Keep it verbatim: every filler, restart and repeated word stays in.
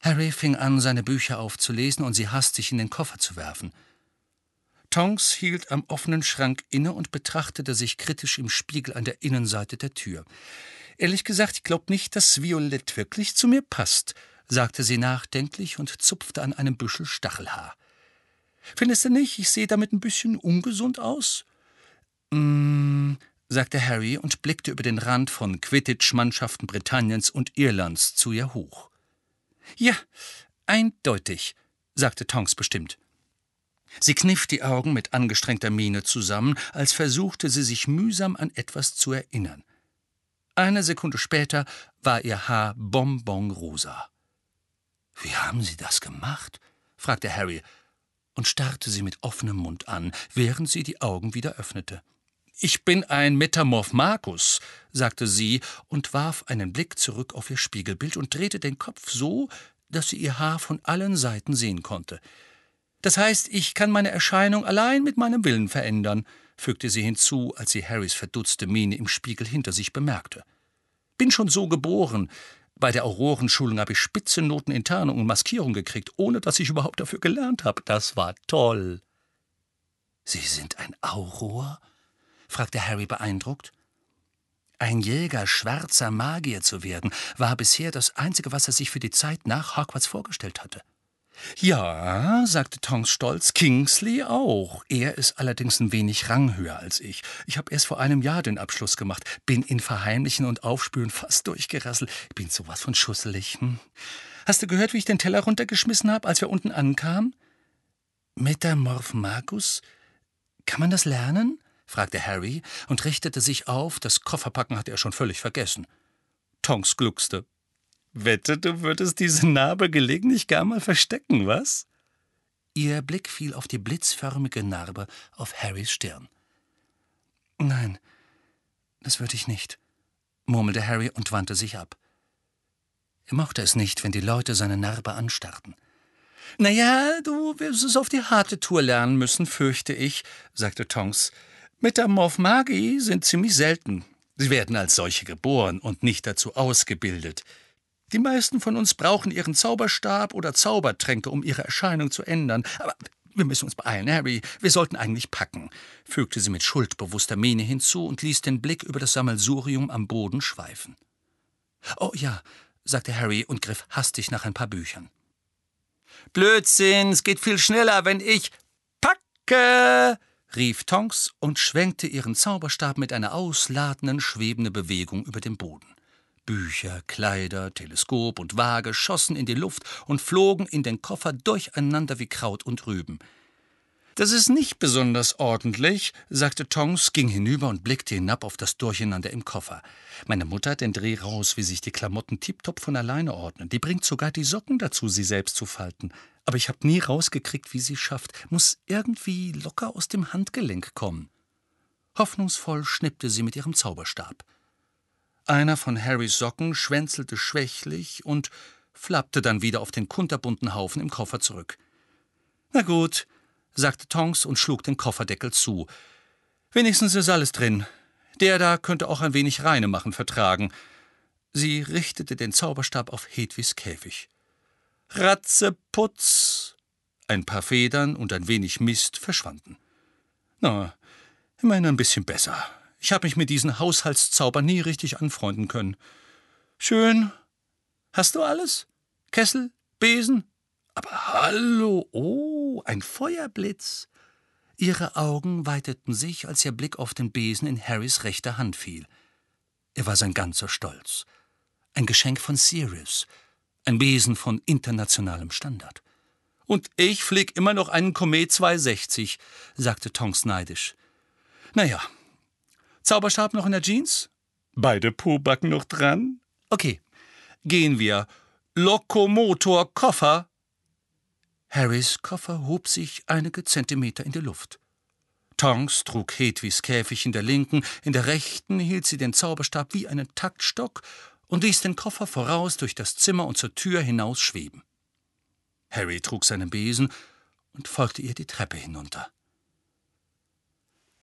Harry fing an, seine Bücher aufzulesen und sie hastig in den Koffer zu werfen. Tonks hielt am offenen Schrank inne und betrachtete sich kritisch im Spiegel an der Innenseite der Tür. »Ehrlich gesagt, ich glaube nicht, dass Violett wirklich zu mir passt«, sagte sie nachdenklich und zupfte an einem Büschel Stachelhaar. »Findest du nicht, ich sehe damit ein bisschen ungesund aus?« »Mm«, sagte Harry und blickte über den Rand von Quidditch-Mannschaften Britanniens und Irlands zu ihr hoch. »Ja, eindeutig«, sagte Tonks bestimmt. Sie kniff die Augen mit angestrengter Miene zusammen, als versuchte sie sich mühsam an etwas zu erinnern. Eine Sekunde später war ihr Haar bonbonrosa. »Wie haben Sie das gemacht?« fragte Harry und starrte sie mit offenem Mund an, während sie die Augen wieder öffnete. »Ich bin ein Metamorph Magus«, sagte sie und warf einen Blick zurück auf ihr Spiegelbild und drehte den Kopf so, dass sie ihr Haar von allen Seiten sehen konnte. »Das heißt, ich kann meine Erscheinung allein mit meinem Willen verändern«, fügte sie hinzu, als sie Harrys verdutzte Miene im Spiegel hinter sich bemerkte. »Bin schon so geboren. Bei der Aurorenschulung habe ich Spitzennoten in Tarnung und Maskierung gekriegt, ohne dass ich überhaupt dafür gelernt habe. Das war toll.« »Sie sind ein Auror?« fragte Harry beeindruckt. Ein Jäger schwarzer Magier zu werden, war bisher das Einzige, was er sich für die Zeit nach Hogwarts vorgestellt hatte. »Ja«, sagte Tonks stolz, »Kingsley auch. Er ist allerdings ein wenig ranghöher als ich. Ich habe erst vor einem Jahr den Abschluss gemacht, bin in Verheimlichen und Aufspüren fast durchgerasselt. Ich bin sowas von schusselig. Hm. Hast du gehört, wie ich den Teller runtergeschmissen habe, als wir unten ankamen?« »Metamorph Magus? Kann man das lernen?« fragte Harry und richtete sich auf, das Kofferpacken hatte er schon völlig vergessen. Tonks gluckste. »Wette, du würdest diese Narbe gelegentlich gar mal verstecken, was?« Ihr Blick fiel auf die blitzförmige Narbe auf Harrys Stirn. »Nein, das würde ich nicht«, murmelte Harry und wandte sich ab. Er mochte es nicht, wenn die Leute seine Narbe anstarrten. »Na ja, du wirst es auf die harte Tour lernen müssen, fürchte ich«, sagte Tonks. »Metamorph Magi sind ziemlich selten. Sie werden als solche geboren und nicht dazu ausgebildet. Die meisten von uns brauchen ihren Zauberstab oder Zaubertränke, um ihre Erscheinung zu ändern. Aber wir müssen uns beeilen, Harry. Wir sollten eigentlich packen«, fügte sie mit schuldbewusster Miene hinzu und ließ den Blick über das Sammelsurium am Boden schweifen. »Oh ja«, sagte Harry und griff hastig nach ein paar Büchern. »Blödsinn, es geht viel schneller, wenn ich packe«, rief Tonks und schwenkte ihren Zauberstab mit einer ausladenden, schwebenden Bewegung über den Boden. Bücher, Kleider, Teleskop und Waage schossen in die Luft und flogen in den Koffer durcheinander wie Kraut und Rüben. »Das ist nicht besonders ordentlich«, sagte Tonks, ging hinüber und blickte hinab auf das Durcheinander im Koffer. »Meine Mutter hat den Dreh raus, wie sich die Klamotten tiptop von alleine ordnen. Die bringt sogar die Socken dazu, sie selbst zu falten. Aber ich habe nie rausgekriegt, wie sie schafft. Muss irgendwie locker aus dem Handgelenk kommen.« Hoffnungsvoll schnippte sie mit ihrem Zauberstab. Einer von Harrys Socken schwänzelte schwächlich und flappte dann wieder auf den kunterbunten Haufen im Koffer zurück. »Na gut«, sagte Tonks und schlug den Kofferdeckel zu. »Wenigstens ist alles drin. Der da könnte auch ein wenig Reinemachen vertragen.« Sie richtete den Zauberstab auf Hedwigs Käfig. »Ratzeputz!« Ein paar Federn und ein wenig Mist verschwanden. »Na, immerhin ein bisschen besser. Ich habe mich mit diesen Haushaltszaubern nie richtig anfreunden können. Schön. Hast du alles? Kessel? Besen? Aber hallo, oh, ein Feuerblitz!« Ihre Augen weiteten sich, als ihr Blick auf den Besen in Harrys rechter Hand fiel. Er war sein ganzer Stolz. Ein Geschenk von Sirius. Ein Besen von internationalem Standard. »Und ich flieg immer noch einen Komet zweihundertsechzig«, sagte Tonks neidisch. »Na ja. Zauberstab noch in der Jeans? Beide Pobacken noch dran? Okay, gehen wir. Lokomotor, Koffer!« Harrys Koffer hob sich einige Zentimeter in die Luft. Tonks trug Hedwigs Käfig in der linken, in der rechten hielt sie den Zauberstab wie einen Taktstock und ließ den Koffer voraus durch das Zimmer und zur Tür hinaus schweben. Harry trug seinen Besen und folgte ihr die Treppe hinunter.